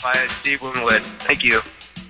by Steve Winwood. Thank you.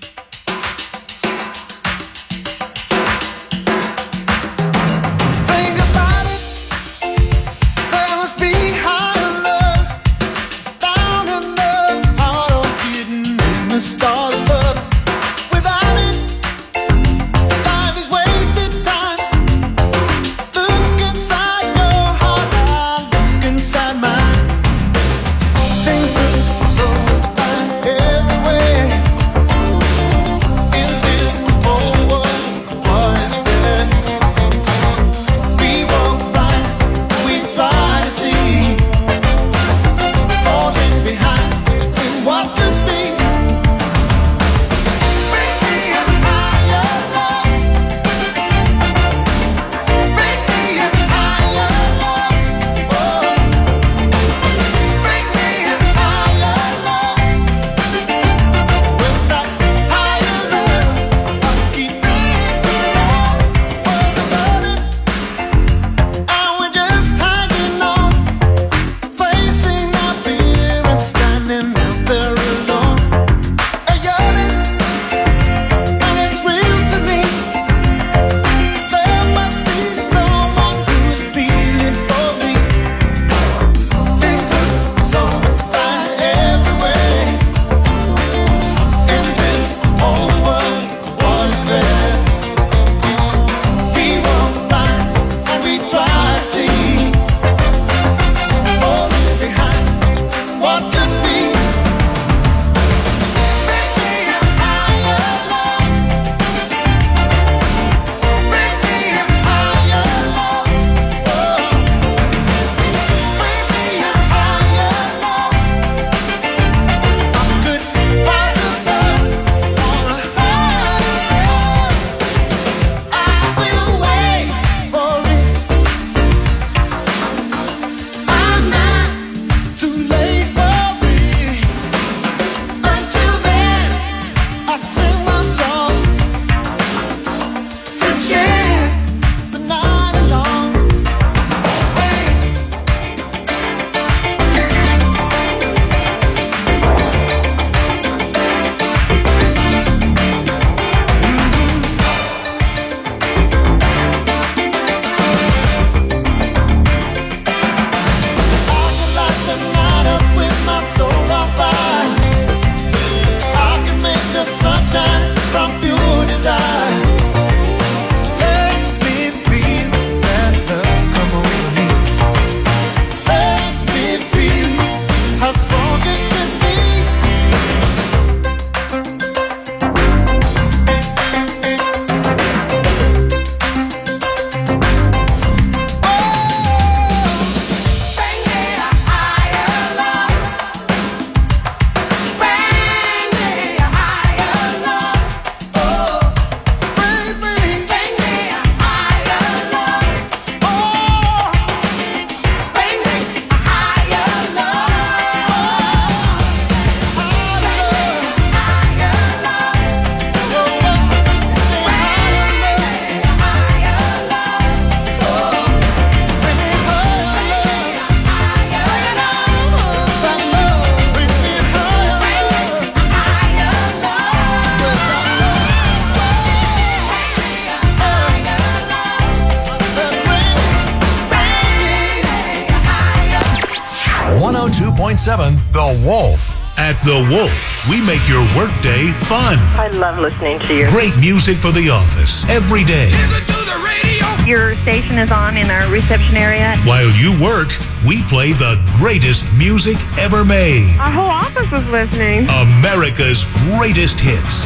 The Wolf. At The Wolf, we make your workday fun. I love listening to you. Great music for the office every day. Listen to the radio. Your station is on in our reception area. While you work, we play the greatest music ever made. Our whole office is listening. America's greatest hits.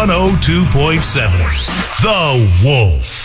102.7. The Wolf.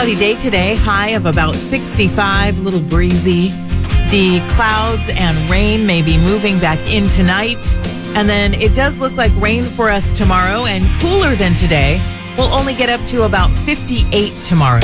Cloudy day today, high of about 65, a little breezy. The clouds and rain may be moving back in tonight. And then it does look like rain for us tomorrow and cooler than today. We'll only get up to about 58 tomorrow.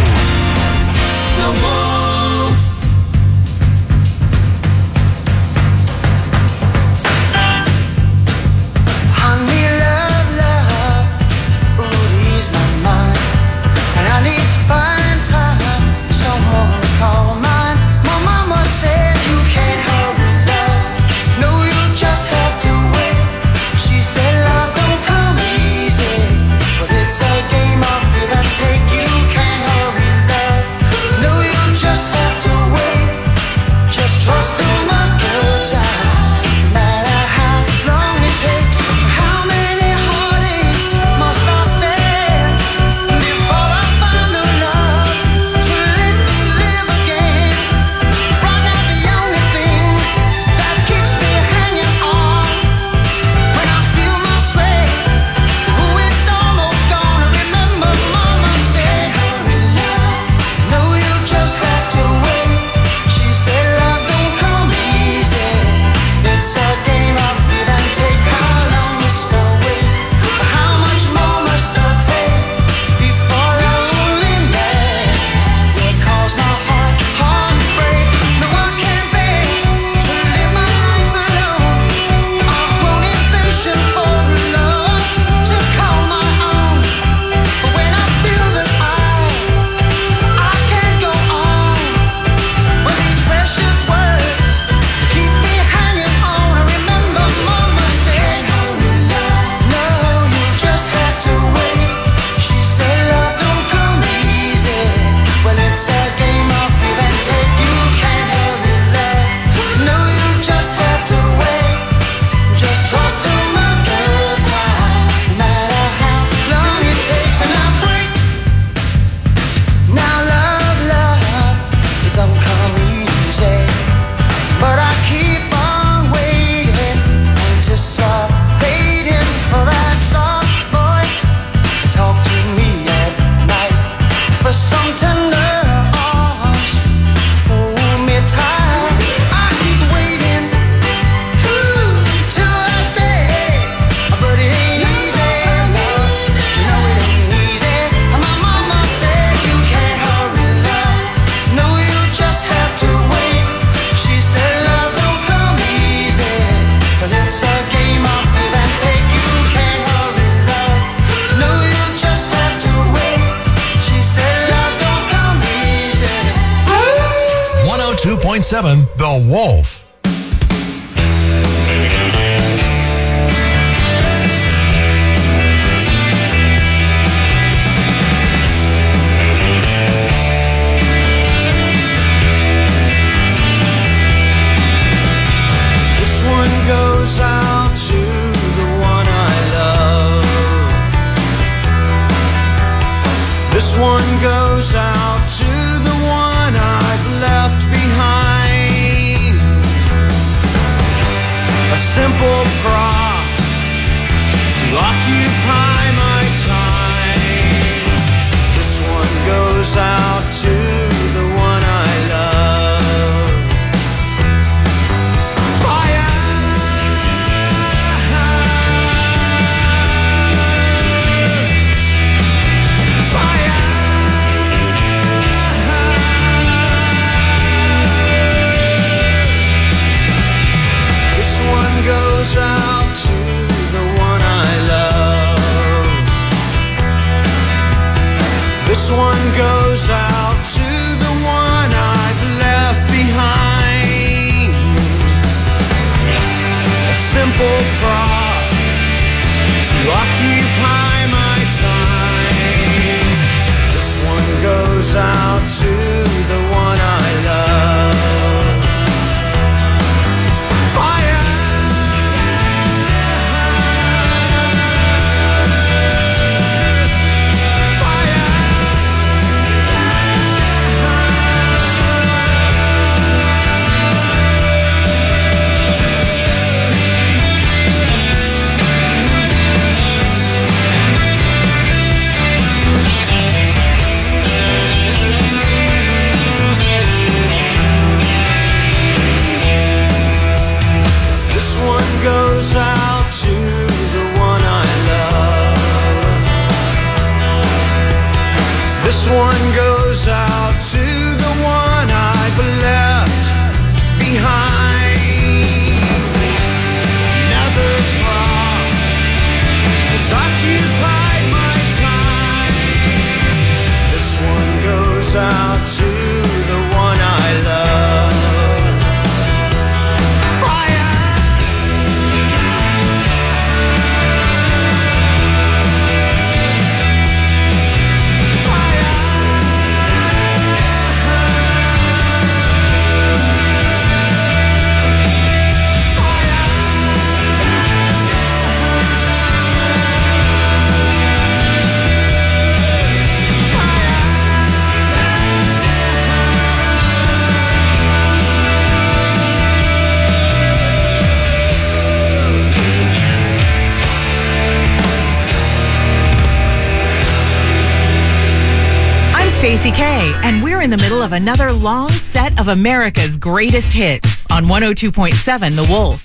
The Wolf. This one goes out to the one I love. This one goes out to the one I've left behind. A simple prop to occupy my time. This one goes out to the one I love. Fire! Fire! This one goes out to the one I love. This one goes out to the one I've left behind. A simple prop to occupy my time. This one goes out to the one I love. Fire! Stacey K, and we're in the middle of another long set of America's greatest hits on 102.7 The Wolf.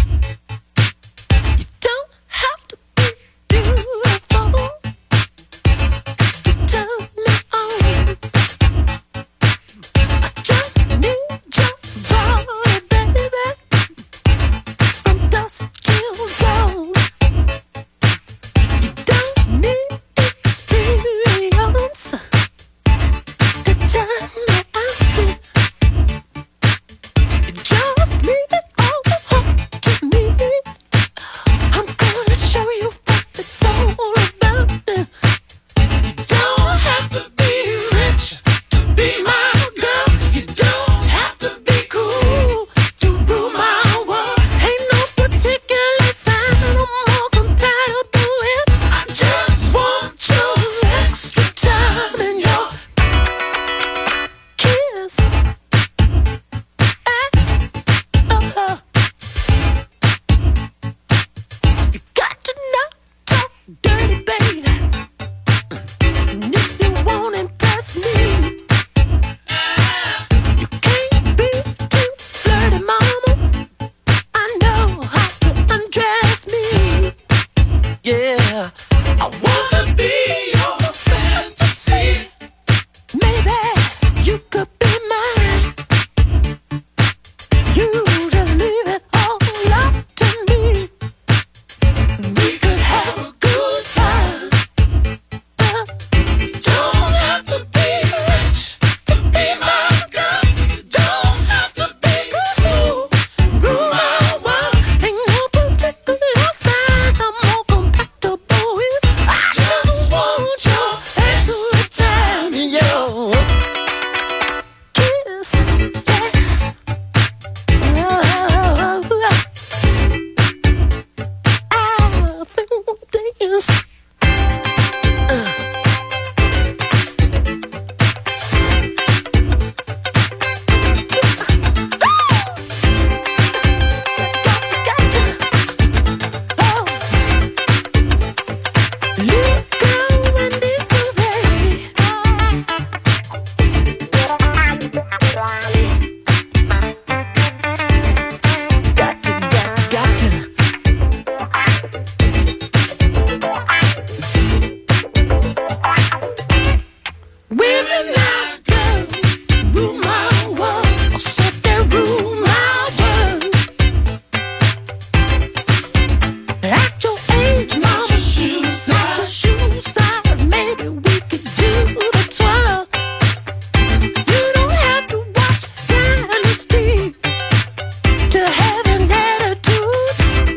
Don't have to be beautiful to turn me on. I just need your body, baby, from dusk till dawn. You don't need experience to turn me on. Just leave it all up to me. I'm gonna show you what it's all about. You don't have to be rich to be my girl. You don't have to be cool to rule my world. Ain't no particular sign I'm more compatible with. I just want your extra time and your kiss. You got to not talk dirty, baby. And if you won't impress me, you can't be too flirty, mama. I know how to undress me. Yeah, I want to be your fantasy. Maybe you could be mine. You just leave it all up to me. We could have a good time. You don't have to be rich to be my girl. You don't have to be cool, rule my world. Ain't no particular sign I'm more compatible with. I just want your extra time and your kiss. Yes. Women like girls rule my world. I said they rule my world. At your age, mama, not your shoe size. Maybe we could do the twirl. You don't have to watch Dynasty to have an attitude.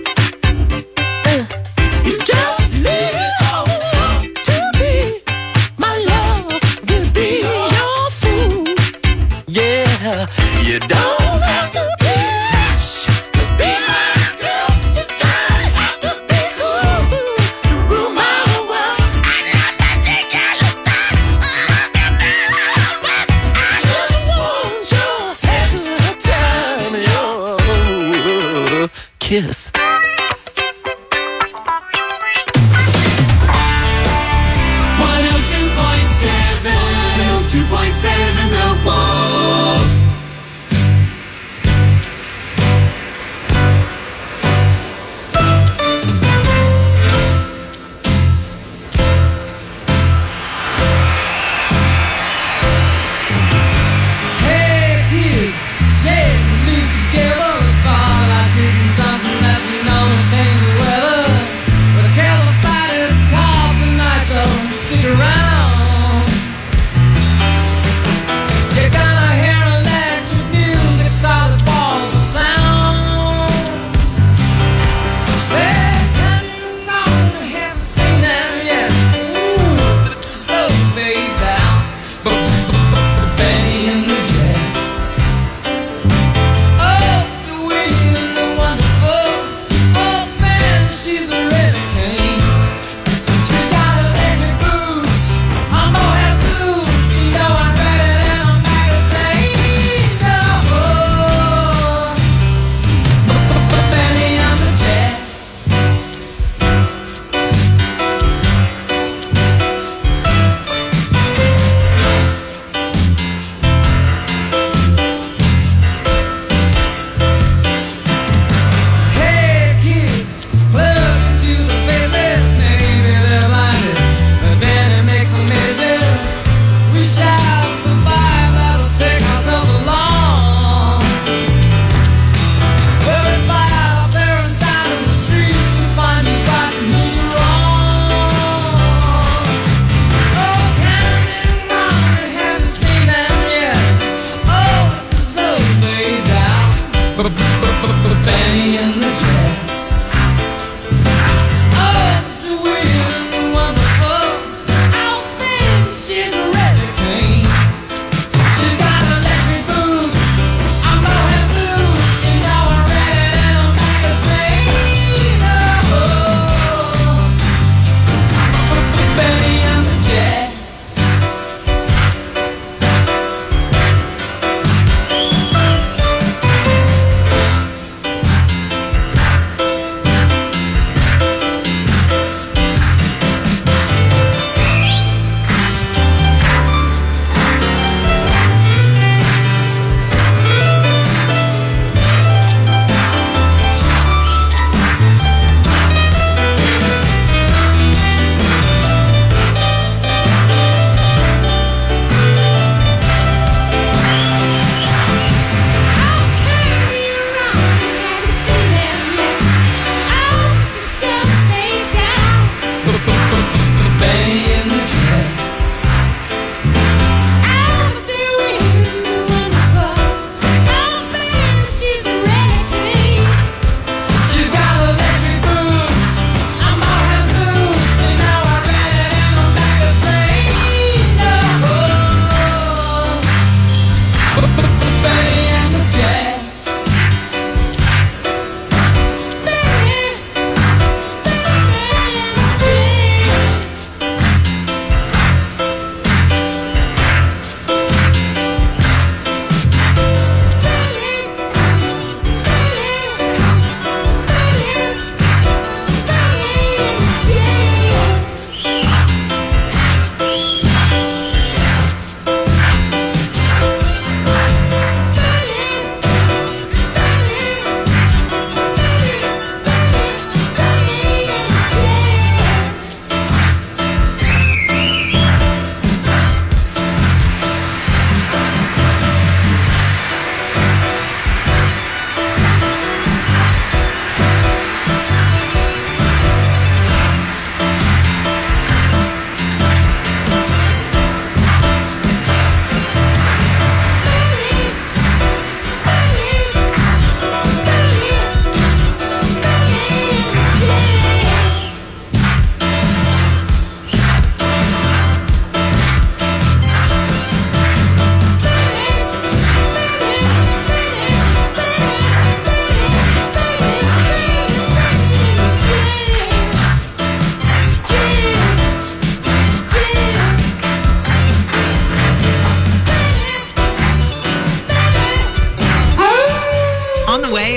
You just leave it all up to me. My love will be your fool. Yeah, you don't have to be rich to be my girl. You don't have to be cool to rule my world. I know particular sign. I just want your extra time and your kiss. 102.7 The Wolf. Hey kids, shake the loose together. Spotlight hitting something that's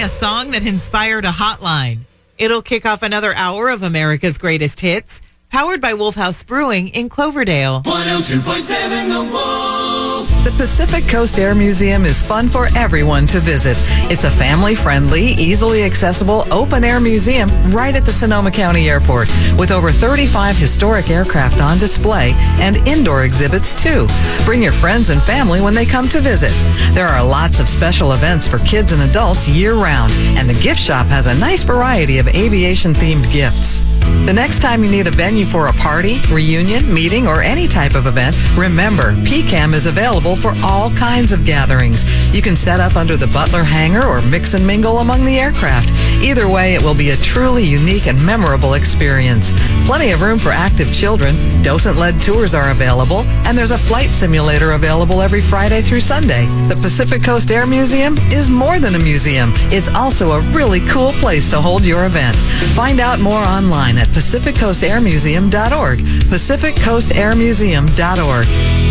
a song that inspired a hotline. It'll kick off another hour of America's Greatest Hits, powered by Wolf House Brewing in Cloverdale. 102.7 The Wolf. The Pacific Coast Air Museum is fun for everyone to visit. It's a family-friendly, easily accessible, open-air museum right at the Sonoma County Airport with over 35 historic aircraft on display and indoor exhibits, too. Bring your friends and family when they come to visit. There are lots of special events for kids and adults year-round, and the gift shop has a nice variety of aviation-themed gifts. The next time you need a venue for a party, reunion, meeting, or any type of event, remember, PCAM is available for all kinds of gatherings. You can set up under the Butler hangar or mix and mingle among the aircraft. Either way, it will be a truly unique and memorable experience. Plenty of room for active children, docent-led tours are available, and there's a flight simulator available every Friday through Sunday. The Pacific Coast Air Museum is more than a museum. It's also a really cool place to hold your event. Find out more online at PacificCoastAirMuseum.org. PacificCoastAirMuseum.org.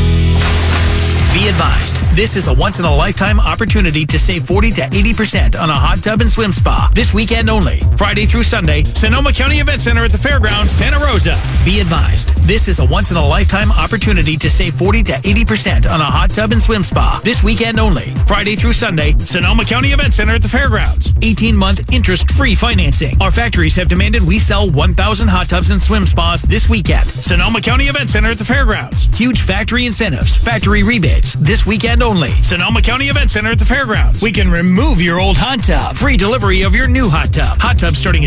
Be advised, this is a once-in-a-lifetime opportunity to save 40 to 80% on a hot tub and swim spa this weekend only. Friday through Sunday, Sonoma County Event Center at the Fairgrounds, Santa Rosa. Be advised, this is a once-in-a-lifetime opportunity to save 40 to 80% on a hot tub and swim spa this weekend only. Friday through Sunday, Sonoma County Event Center at the Fairgrounds. 18-month interest-free financing. Our factories have demanded we sell 1,000 hot tubs and swim spas this weekend. Sonoma County Event Center at the Fairgrounds. Huge factory incentives, factory rebates. This weekend only. Sonoma County Event Center at the Fairgrounds. We can remove your old hot tub. Free delivery of your new hot tub. Hot tub starting at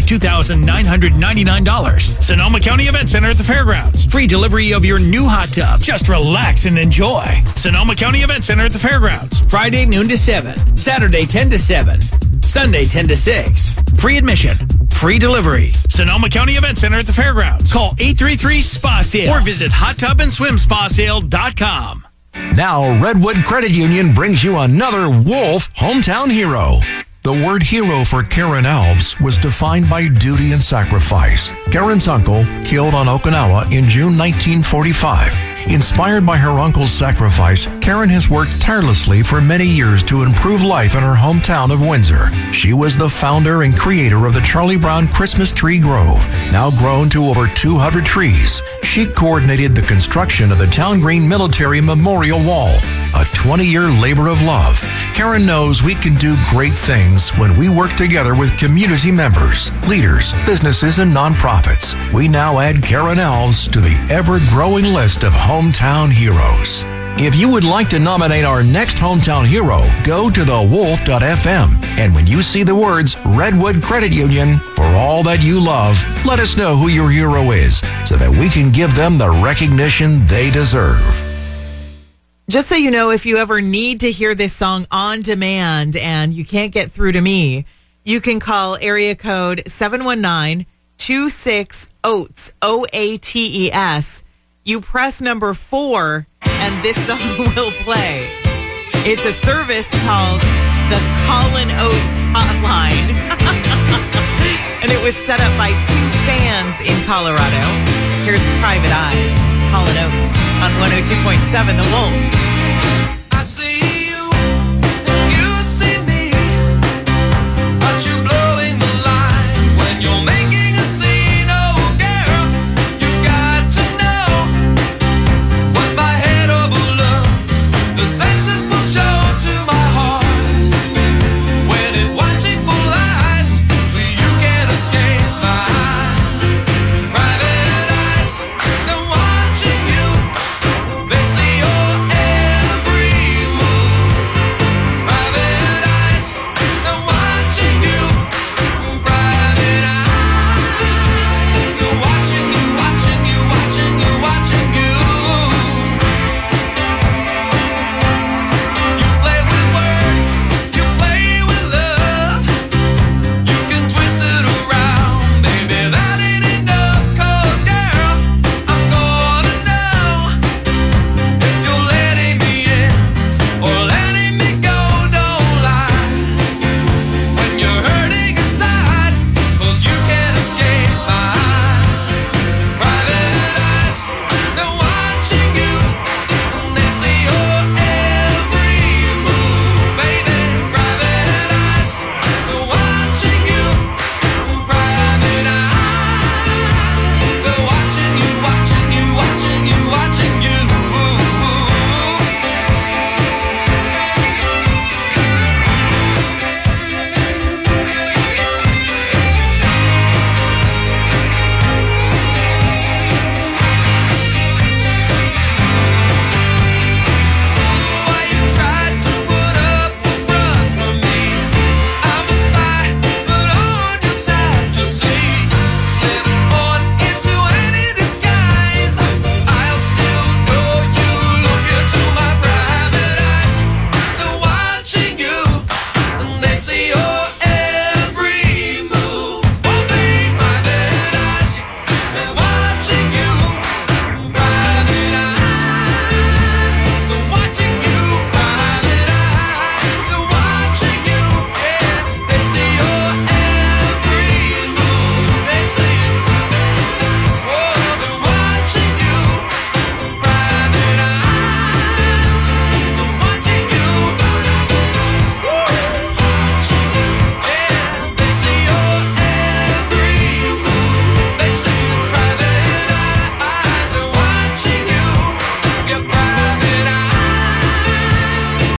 $2,999. Sonoma County Event Center at the Fairgrounds. Free delivery of your new hot tub. Just relax and enjoy. Sonoma County Event Center at the Fairgrounds. Friday noon to 7. Saturday 10 to 7. Sunday 10 to 6. Free admission. Free delivery. Sonoma County Event Center at the Fairgrounds. Call 833-SPA-SALE or visit hottubandSwimSpaSale.com. Now, Redwood Credit Union brings you another Wolf hometown hero. The word hero for Karen Alves was defined by duty and sacrifice. Karen's uncle, killed on Okinawa in June 1945. Inspired by her uncle's sacrifice, Karen has worked tirelessly for many years to improve life in her hometown of Windsor. She was the founder and creator of the Charlie Brown Christmas Tree Grove, now grown to over 200 trees. She coordinated the construction of the Town Green Military Memorial Wall, a 20-year labor of love. Karen knows we can do great things when we work together with community members, leaders, businesses, and nonprofits. We now add Karen Alves to the ever-growing list of hometown heroes. If you would like to nominate our next hometown hero, go to thewolf.fm. And when you see the words Redwood Credit Union, for all that you love, let us know who your hero is so that we can give them the recognition they deserve. Just so you know, if you ever need to hear this song on demand and you can't get through to me, you can call area code 719-26-OATES, OATES. You press number 4 and this song will play. It's a service called the Colin Oates Hotline. And it was set up by 2 fans in Colorado. Here's Private Eyes, Colin Oates on 102.7 The Wolf.